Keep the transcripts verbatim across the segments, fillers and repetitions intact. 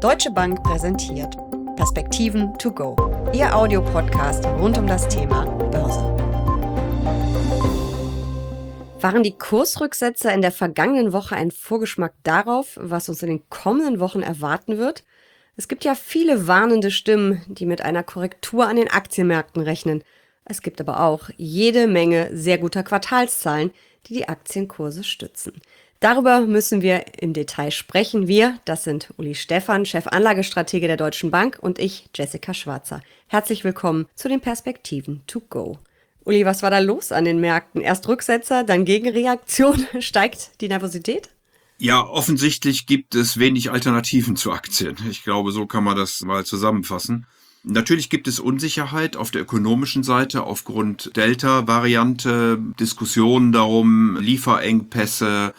Deutsche Bank präsentiert Perspektiven to go, Ihr Audiopodcast rund um das Thema Börse. Waren die Kursrücksetzer in der vergangenen Woche ein Vorgeschmack darauf, was uns in den kommenden Wochen erwarten wird? Es gibt ja viele warnende Stimmen, die mit einer Korrektur an den Aktienmärkten rechnen. Es gibt aber auch jede Menge sehr guter Quartalszahlen, die die Aktienkurse stützen. Darüber müssen wir im Detail sprechen. Wir, das sind Uli Stephan, Chefanlagestratege der Deutschen Bank, und ich, Jessica Schwarzer. Herzlich willkommen zu den Perspektiven to go. Uli, was war da los an den Märkten? Erst Rücksetzer, dann Gegenreaktion. Steigt die Nervosität? Ja, offensichtlich gibt es wenig Alternativen zu Aktien. Ich glaube, so kann man das mal zusammenfassen. Natürlich gibt es Unsicherheit auf der ökonomischen Seite aufgrund Delta-Variante, Diskussionen darum, Lieferengpässe,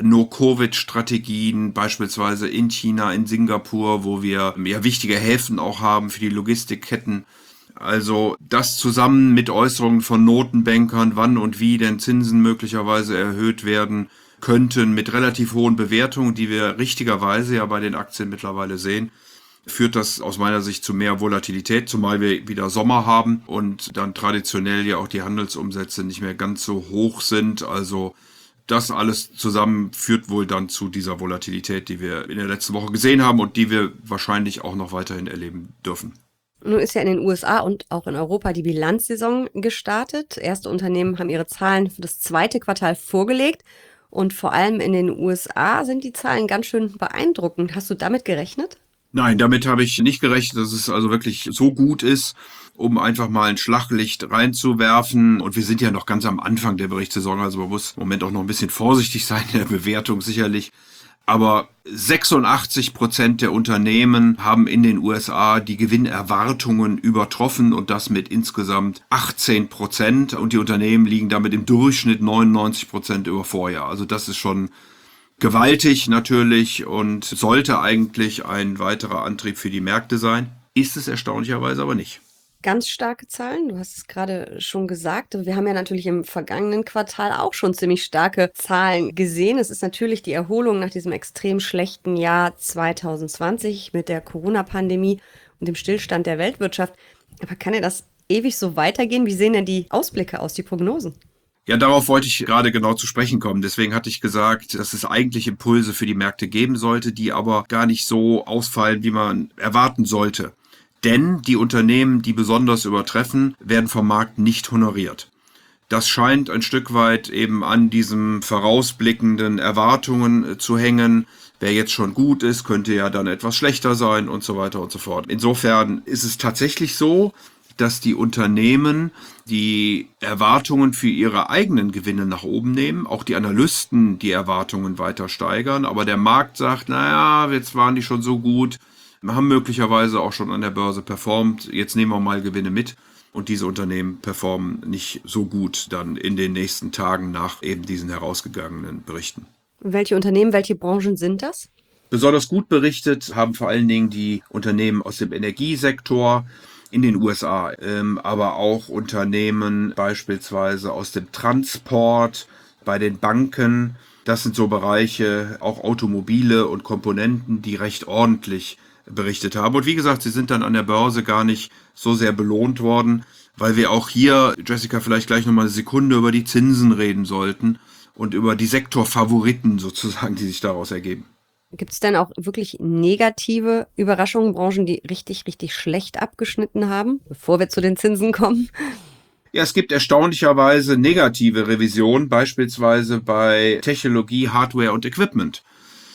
No-Covid-Strategien, beispielsweise in China, in Singapur, wo wir ja wichtige Häfen auch haben für die Logistikketten. Also das zusammen mit Äußerungen von Notenbankern, wann und wie denn Zinsen möglicherweise erhöht werden könnten, mit relativ hohen Bewertungen, die wir richtigerweise ja bei den Aktien mittlerweile sehen, führt das aus meiner Sicht zu mehr Volatilität, zumal wir wieder Sommer haben und dann traditionell ja auch die Handelsumsätze nicht mehr ganz so hoch sind. Also das alles zusammen führt wohl dann zu dieser Volatilität, die wir in der letzten Woche gesehen haben und die wir wahrscheinlich auch noch weiterhin erleben dürfen. Nun ist ja in den U S A und auch in Europa die Bilanzsaison gestartet. Erste Unternehmen haben ihre Zahlen für das zweite Quartal vorgelegt. Und vor allem in den U S A sind die Zahlen ganz schön beeindruckend. Hast du damit gerechnet? Nein, damit habe ich nicht gerechnet, dass es also wirklich so gut ist, um einfach mal ein Schlaglicht reinzuwerfen. Und wir sind ja noch ganz am Anfang der Berichtssaison, also man muss im Moment auch noch ein bisschen vorsichtig sein in der Bewertung sicherlich. Aber sechsundachtzig Prozent der Unternehmen haben in den U S A die Gewinnerwartungen übertroffen und das mit insgesamt achtzehn Prozent. Und die Unternehmen liegen damit im Durchschnitt neunundneunzig Prozent über Vorjahr. Also das ist schon gewaltig natürlich und sollte eigentlich ein weiterer Antrieb für die Märkte sein. Ist es erstaunlicherweise aber nicht. Ganz starke Zahlen, du hast es gerade schon gesagt. Wir haben ja natürlich im vergangenen Quartal auch schon ziemlich starke Zahlen gesehen. Es ist natürlich die Erholung nach diesem extrem schlechten Jahr zwanzig zwanzig mit der Corona-Pandemie und dem Stillstand der Weltwirtschaft. Aber kann ja das ewig so weitergehen? Wie sehen denn die Ausblicke aus, die Prognosen? Ja, darauf wollte ich gerade genau zu sprechen kommen. Deswegen hatte ich gesagt, dass es eigentlich Impulse für die Märkte geben sollte, die aber gar nicht so ausfallen, wie man erwarten sollte. Denn die Unternehmen, die besonders übertreffen, werden vom Markt nicht honoriert. Das scheint ein Stück weit eben an diesem vorausblickenden Erwartungen zu hängen. Wer jetzt schon gut ist, könnte ja dann etwas schlechter sein und so weiter und so fort. Insofern ist es tatsächlich so, dass die Unternehmen die Erwartungen für ihre eigenen Gewinne nach oben nehmen, auch die Analysten die Erwartungen weiter steigern, aber der Markt sagt, naja, jetzt waren die schon so gut, haben möglicherweise auch schon an der Börse performt, jetzt nehmen wir mal Gewinne mit und diese Unternehmen performen nicht so gut dann in den nächsten Tagen nach eben diesen herausgegangenen Berichten. Welche Unternehmen, welche Branchen sind das? Besonders gut berichtet haben vor allen Dingen die Unternehmen aus dem Energiesektor in den U S A, ähm, aber auch Unternehmen beispielsweise aus dem Transport, bei den Banken. Das sind so Bereiche, auch Automobile und Komponenten, die recht ordentlich berichtet haben. Und wie gesagt, sie sind dann an der Börse gar nicht so sehr belohnt worden, weil wir auch hier, Jessica, vielleicht gleich nochmal eine Sekunde über die Zinsen reden sollten und über die Sektorfavoriten sozusagen, die sich daraus ergeben. Gibt es denn auch wirklich negative Überraschungen, Branchen, die richtig, richtig schlecht abgeschnitten haben, bevor wir zu den Zinsen kommen? Ja, es gibt erstaunlicherweise negative Revisionen, beispielsweise bei Technologie, Hardware und Equipment.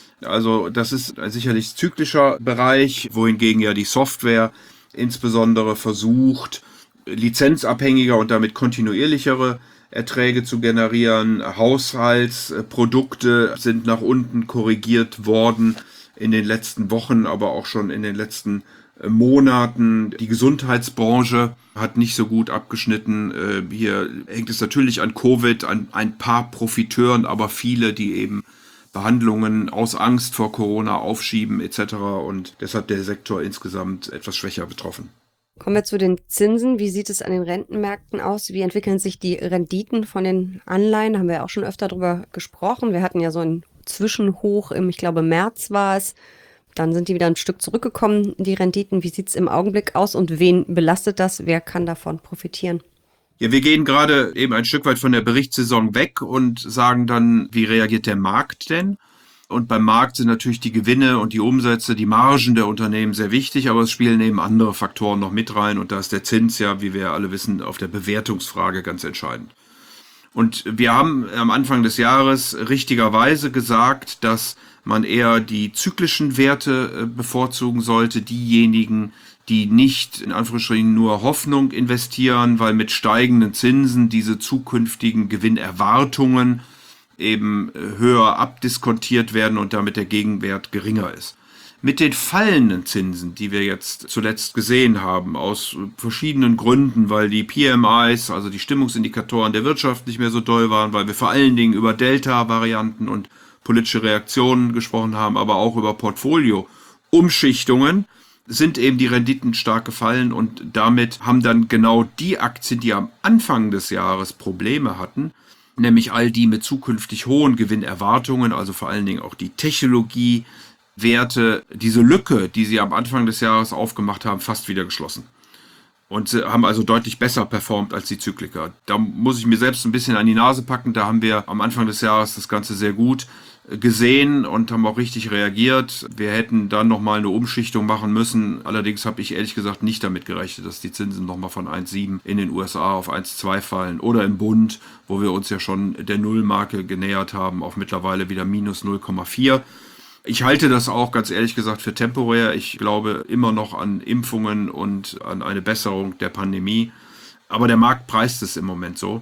Also das ist ein sicherlich zyklischer Bereich, wohingegen ja die Software insbesondere versucht, lizenzabhängiger und damit kontinuierlichere Erträge zu generieren. Haushaltsprodukte sind nach unten korrigiert worden in den letzten Wochen, aber auch schon in den letzten Monaten. Die Gesundheitsbranche hat nicht so gut abgeschnitten. Hier hängt es natürlich an Covid, an ein paar Profiteuren, aber viele, die eben Behandlungen aus Angst vor Corona aufschieben et cetera. Und deshalb der Sektor insgesamt etwas schwächer betroffen. Kommen wir zu den Zinsen. Wie sieht es an den Rentenmärkten aus? Wie entwickeln sich die Renditen von den Anleihen? Da haben wir ja auch schon öfter drüber gesprochen. Wir hatten ja so ein Zwischenhoch im, ich glaube, März war es. Dann sind die wieder ein Stück zurückgekommen, die Renditen. Wie sieht es im Augenblick aus und wen belastet das? Wer kann davon profitieren? Ja, wir gehen gerade eben ein Stück weit von der Berichtssaison weg und sagen dann, wie reagiert der Markt denn? Und beim Markt sind natürlich die Gewinne und die Umsätze, die Margen der Unternehmen sehr wichtig, aber es spielen eben andere Faktoren noch mit rein und da ist der Zins ja, wie wir alle wissen, auf der Bewertungsfrage ganz entscheidend. Und wir haben am Anfang des Jahres richtigerweise gesagt, dass man eher die zyklischen Werte bevorzugen sollte, diejenigen, die nicht in Anführungsstrichen nur Hoffnung investieren, weil mit steigenden Zinsen diese zukünftigen Gewinnerwartungen eben höher abdiskontiert werden und damit der Gegenwert geringer ist. Mit den fallenden Zinsen, die wir jetzt zuletzt gesehen haben, aus verschiedenen Gründen, weil die P M Is, also die Stimmungsindikatoren der Wirtschaft nicht mehr so doll waren, weil wir vor allen Dingen über Delta-Varianten und politische Reaktionen gesprochen haben, aber auch über Portfolio-Umschichtungen, sind eben die Renditen stark gefallen und damit haben dann genau die Aktien, die am Anfang des Jahres Probleme hatten, nämlich all die mit zukünftig hohen Gewinnerwartungen, also vor allen Dingen auch die Technologiewerte, diese Lücke, die sie am Anfang des Jahres aufgemacht haben, fast wieder geschlossen. Und sie haben also deutlich besser performt als die Zykliker. Da muss ich mir selbst ein bisschen an die Nase packen. Da haben wir am Anfang des Jahres das Ganze sehr gut gesehen und haben auch richtig reagiert. Wir hätten dann nochmal eine Umschichtung machen müssen. Allerdings habe ich ehrlich gesagt nicht damit gerechnet, dass die Zinsen nochmal von eins Komma sieben in den U S A auf eins Komma zwei fallen. Oder im Bund, wo wir uns ja schon der Nullmarke genähert haben, auf mittlerweile wieder minus null Komma vier. Ich halte das auch ganz ehrlich gesagt für temporär. Ich glaube immer noch an Impfungen und an eine Besserung der Pandemie. Aber der Markt preist es im Moment so.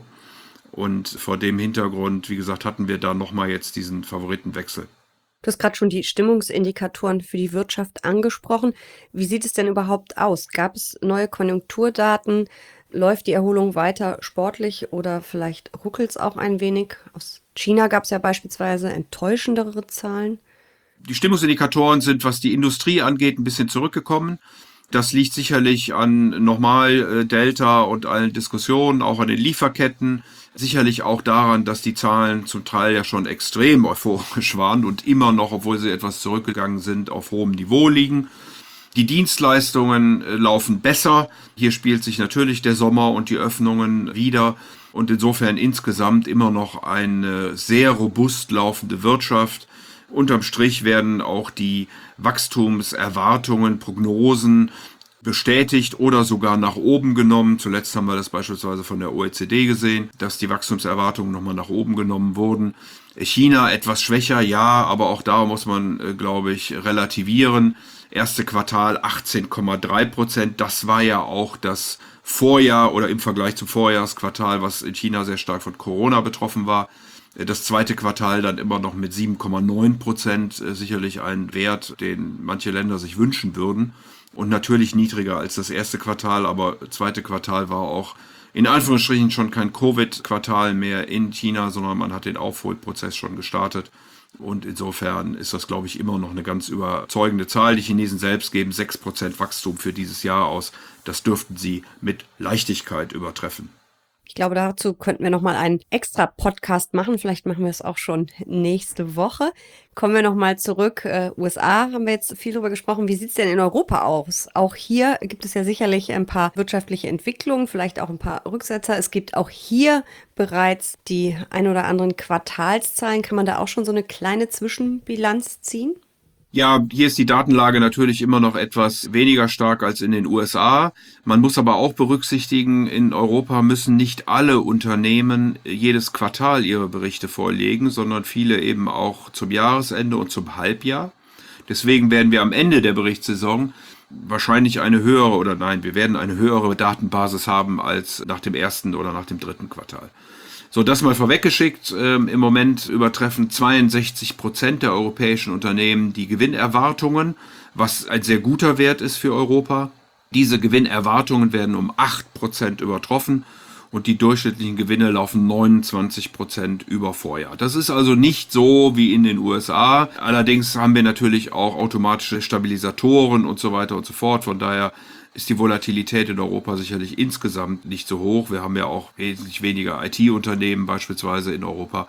Und vor dem Hintergrund, wie gesagt, hatten wir da nochmal jetzt diesen Favoritenwechsel. Du hast gerade schon die Stimmungsindikatoren für die Wirtschaft angesprochen. Wie sieht es denn überhaupt aus? Gab es neue Konjunkturdaten? Läuft die Erholung weiter sportlich oder vielleicht ruckelt es auch ein wenig? Aus China gab es ja beispielsweise enttäuschendere Zahlen. Die Stimmungsindikatoren sind, was die Industrie angeht, ein bisschen zurückgekommen. Das liegt sicherlich an nochmal Delta und allen Diskussionen, auch an den Lieferketten. Sicherlich auch daran, dass die Zahlen zum Teil ja schon extrem euphorisch waren und immer noch, obwohl sie etwas zurückgegangen sind, auf hohem Niveau liegen. Die Dienstleistungen laufen besser. Hier spielt sich natürlich der Sommer und die Öffnungen wieder. Und insofern insgesamt immer noch eine sehr robust laufende Wirtschaft. Unterm Strich werden auch die Wachstumserwartungen, Prognosen bestätigt oder sogar nach oben genommen. Zuletzt haben wir das beispielsweise von der O E C D gesehen, dass die Wachstumserwartungen nochmal nach oben genommen wurden. China etwas schwächer, ja, aber auch da muss man, glaube ich, relativieren. Erste Quartal achtzehn Komma drei Prozent, das war ja auch das Vorjahr oder im Vergleich zum Vorjahresquartal, was in China sehr stark von Corona betroffen war. Das zweite Quartal dann immer noch mit sieben Komma neun Prozent, sicherlich ein Wert, den manche Länder sich wünschen würden. Und natürlich niedriger als das erste Quartal, aber das zweite Quartal war auch in Anführungsstrichen schon kein Covid-Quartal mehr in China, sondern man hat den Aufholprozess schon gestartet. Und insofern ist das, glaube ich, immer noch eine ganz überzeugende Zahl. Die Chinesen selbst geben sechs Prozent Wachstum für dieses Jahr aus. Das dürften sie mit Leichtigkeit übertreffen. Ich glaube, dazu könnten wir nochmal einen extra Podcast machen. Vielleicht machen wir es auch schon nächste Woche. Kommen wir nochmal zurück. Äh, U S A haben wir jetzt viel drüber gesprochen. Wie sieht es denn in Europa aus? Auch hier gibt es ja sicherlich ein paar wirtschaftliche Entwicklungen, vielleicht auch ein paar Rücksetzer. Es gibt auch hier bereits die ein oder anderen Quartalszahlen. Kann man da auch schon so eine kleine Zwischenbilanz ziehen? Ja, hier ist die Datenlage natürlich immer noch etwas weniger stark als in den U S A. Man muss aber auch berücksichtigen, in Europa müssen nicht alle Unternehmen jedes Quartal ihre Berichte vorlegen, sondern viele eben auch zum Jahresende und zum Halbjahr. Deswegen werden wir am Ende der Berichtssaison wahrscheinlich eine höhere, oder nein, wir werden eine höhere Datenbasis haben als nach dem ersten oder nach dem dritten Quartal. So, das mal vorweggeschickt. Ähm, Im Moment übertreffen zweiundsechzig Prozent der europäischen Unternehmen die Gewinnerwartungen, was ein sehr guter Wert ist für Europa. Diese Gewinnerwartungen werden um acht Prozent übertroffen und die durchschnittlichen Gewinne laufen neunundzwanzig Prozent über Vorjahr. Das ist also nicht so wie in den U S A. Allerdings haben wir natürlich auch automatische Stabilisatoren und so weiter und so fort. Von daher ist die Volatilität in Europa sicherlich insgesamt nicht so hoch. Wir haben ja auch wesentlich weniger I T-Unternehmen beispielsweise in Europa.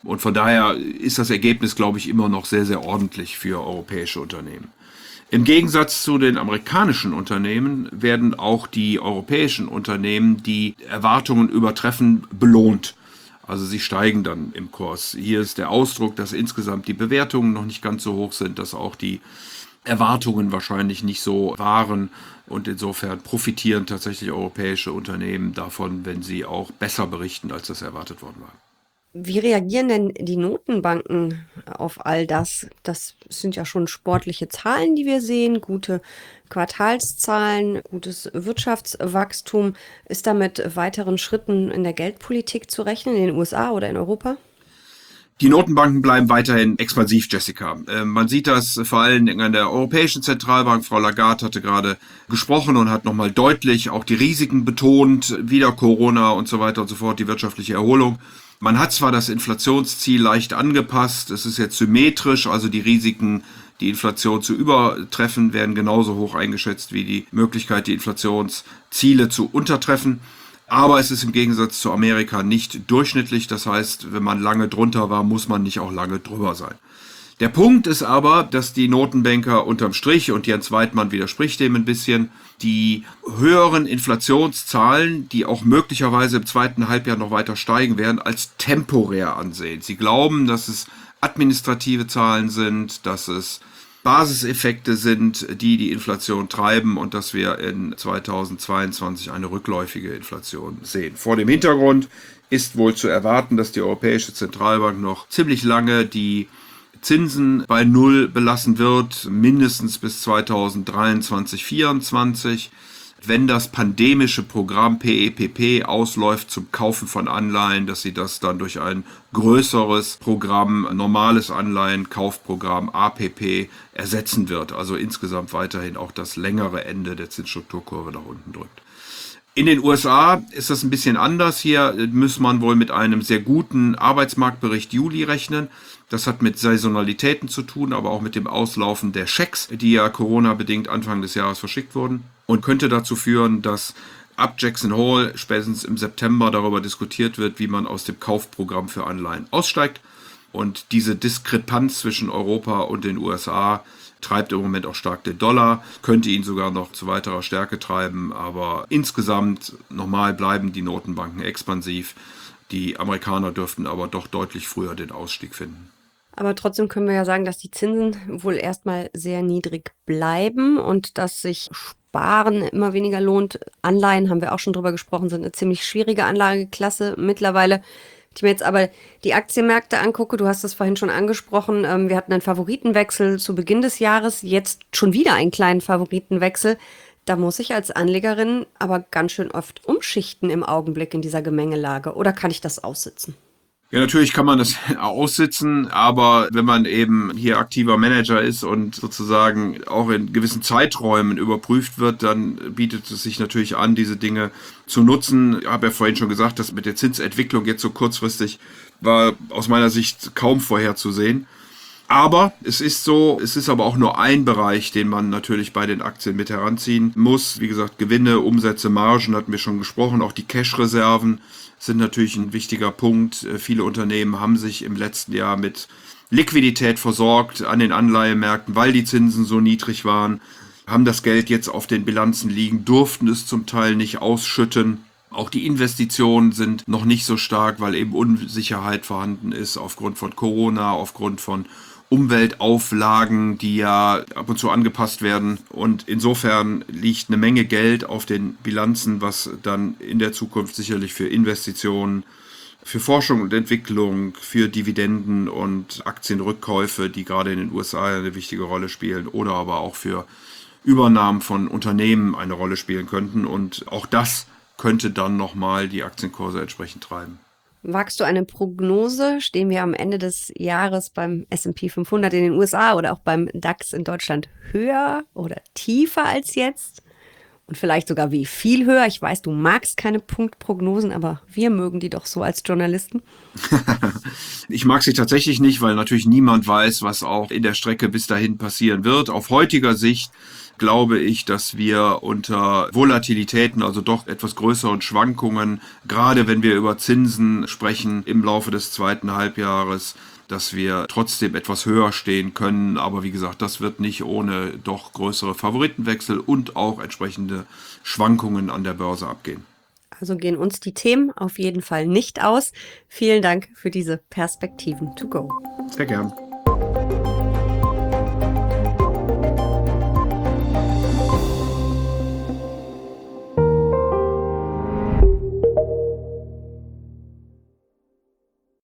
Und von daher ist das Ergebnis, glaube ich, immer noch sehr, sehr ordentlich für europäische Unternehmen. Im Gegensatz zu den amerikanischen Unternehmen werden auch die europäischen Unternehmen, die Erwartungen übertreffen, belohnt. Also sie steigen dann im Kurs. Hier ist der Ausdruck, dass insgesamt die Bewertungen noch nicht ganz so hoch sind, dass auch die Erwartungen wahrscheinlich nicht so waren. Und insofern profitieren tatsächlich europäische Unternehmen davon, wenn sie auch besser berichten, als das erwartet worden war. Wie reagieren denn die Notenbanken auf all das? Das sind ja schon sportliche Zahlen, die wir sehen, gute Quartalszahlen, gutes Wirtschaftswachstum. Ist da mit weiteren Schritten in der Geldpolitik zu rechnen, in den U S A oder in Europa? Die Notenbanken bleiben weiterhin expansiv, Jessica. Äh, man sieht das vor allem an der Europäischen Zentralbank. Frau Lagarde hatte gerade gesprochen und hat nochmal deutlich auch die Risiken betont, wieder Corona und so weiter und so fort, die wirtschaftliche Erholung. Man hat zwar das Inflationsziel leicht angepasst, es ist jetzt symmetrisch, also die Risiken, die Inflation zu übertreffen, werden genauso hoch eingeschätzt wie die Möglichkeit, die Inflationsziele zu untertreffen. Aber es ist im Gegensatz zu Amerika nicht durchschnittlich, das heißt, wenn man lange drunter war, muss man nicht auch lange drüber sein. Der Punkt ist aber, dass die Notenbanker unterm Strich, und Jens Weidmann widerspricht dem ein bisschen, die höheren Inflationszahlen, die auch möglicherweise im zweiten Halbjahr noch weiter steigen werden, als temporär ansehen. Sie glauben, dass es administrative Zahlen sind, dass es Basiseffekte sind, die die Inflation treiben und dass wir in zweitausendzweiundzwanzig eine rückläufige Inflation sehen. Vor dem Hintergrund ist wohl zu erwarten, dass die Europäische Zentralbank noch ziemlich lange die Zinsen bei Null belassen wird, mindestens bis zweitausenddreiundzwanzig, vierundzwanzig. Wenn das pandemische Programm P E P P ausläuft zum Kaufen von Anleihen, dass sie das dann durch ein größeres Programm, normales Anleihenkaufprogramm A P P ersetzen wird. Also insgesamt weiterhin auch das längere Ende der Zinsstrukturkurve nach unten drückt. In den U S A ist das ein bisschen anders. Hier muss man wohl mit einem sehr guten Arbeitsmarktbericht Juli rechnen. Das hat mit Saisonalitäten zu tun, aber auch mit dem Auslaufen der Schecks, die ja Corona-bedingt Anfang des Jahres verschickt wurden. Und könnte dazu führen, dass ab Jackson Hole spätestens im September darüber diskutiert wird, wie man aus dem Kaufprogramm für Anleihen aussteigt. Und diese Diskrepanz zwischen Europa und den U S A treibt im Moment auch stark den Dollar, könnte ihn sogar noch zu weiterer Stärke treiben. Aber insgesamt nochmal bleiben die Notenbanken expansiv. Die Amerikaner dürften aber doch deutlich früher den Ausstieg finden. Aber trotzdem können wir ja sagen, dass die Zinsen wohl erstmal sehr niedrig bleiben und dass sich Sparen immer weniger lohnt. Anleihen, haben wir auch schon drüber gesprochen, sind eine ziemlich schwierige Anlageklasse mittlerweile. Wenn ich mir jetzt aber die Aktienmärkte angucke, du hast es vorhin schon angesprochen, ähm, wir hatten einen Favoritenwechsel zu Beginn des Jahres, jetzt schon wieder einen kleinen Favoritenwechsel. Da muss ich als Anlegerin aber ganz schön oft umschichten im Augenblick in dieser Gemengelage. Oder kann ich das aussitzen? Ja, natürlich kann man das aussitzen, aber wenn man eben hier aktiver Manager ist und sozusagen auch in gewissen Zeiträumen überprüft wird, dann bietet es sich natürlich an, diese Dinge zu nutzen. Ich habe ja vorhin schon gesagt, dass mit der Zinsentwicklung jetzt so kurzfristig war aus meiner Sicht kaum vorherzusehen. Aber es ist so, es ist aber auch nur ein Bereich, den man natürlich bei den Aktien mit heranziehen muss. Wie gesagt, Gewinne, Umsätze, Margen hatten wir schon gesprochen, auch die Cash-Reserven sind natürlich ein wichtiger Punkt. Viele Unternehmen haben sich im letzten Jahr mit Liquidität versorgt an den Anleihemärkten, weil die Zinsen so niedrig waren, haben das Geld jetzt auf den Bilanzen liegen, durften es zum Teil nicht ausschütten. Auch die Investitionen sind noch nicht so stark, weil eben Unsicherheit vorhanden ist aufgrund von Corona, aufgrund von Umweltauflagen, die ja ab und zu angepasst werden. Und insofern liegt eine Menge Geld auf den Bilanzen, was dann in der Zukunft sicherlich für Investitionen, für Forschung und Entwicklung, für Dividenden und Aktienrückkäufe, die gerade in den U S A eine wichtige Rolle spielen, oder aber auch für Übernahmen von Unternehmen eine Rolle spielen könnten. Und auch das könnte dann nochmal die Aktienkurse entsprechend treiben. Wagst du eine Prognose? Stehen wir am Ende des Jahres beim S und P fünfhundert in den U S A oder auch beim DAX in Deutschland höher oder tiefer als jetzt? Und vielleicht sogar wie viel höher? Ich weiß, du magst keine Punktprognosen, aber wir mögen die doch so als Journalisten. Ich mag sie tatsächlich nicht, weil natürlich niemand weiß, was auch in der Strecke bis dahin passieren wird. Auf heutiger Sicht glaube ich, dass wir unter Volatilitäten, also doch etwas größeren Schwankungen, gerade wenn wir über Zinsen sprechen im Laufe des zweiten Halbjahres, dass wir trotzdem etwas höher stehen können. Aber wie gesagt, das wird nicht ohne doch größere Favoritenwechsel und auch entsprechende Schwankungen an der Börse abgehen. Also gehen uns die Themen auf jeden Fall nicht aus. Vielen Dank für diese Perspektiven to go. Sehr gern.